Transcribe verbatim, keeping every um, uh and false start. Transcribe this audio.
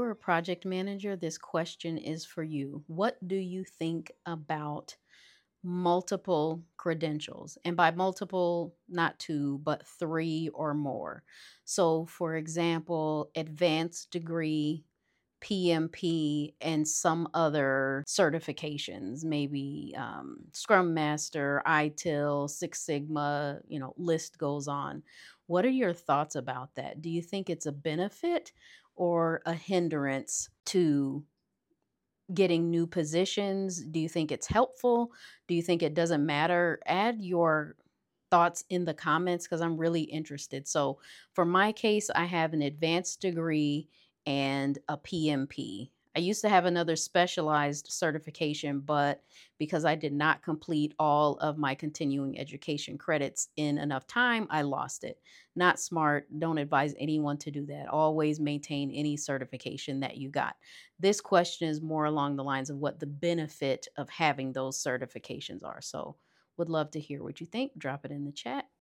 you're a project manager, this question is for you. What do you think about multiple credentials? And by multiple, not two, but three or more. So, for example, advanced degree, P M P, and some other certifications, maybe um, Scrum Master, I T I L, Six Sigma, you know, list goes on. What are your thoughts about that? Do you think it's a benefit or a hindrance to getting new positions? Do you think it's helpful? Do you think it doesn't matter? Add your thoughts in the comments because I'm really interested. So, for my case, I have an advanced degree and a P M P. I used to have another specialized certification, but because I did not complete all of my continuing education credits in enough time, I lost it. Not smart. Don't advise anyone to do that. Always maintain any certification that you got. This question is more along the lines of what the benefit of having those certifications are. So, would love to hear what you think. Drop it in the chat.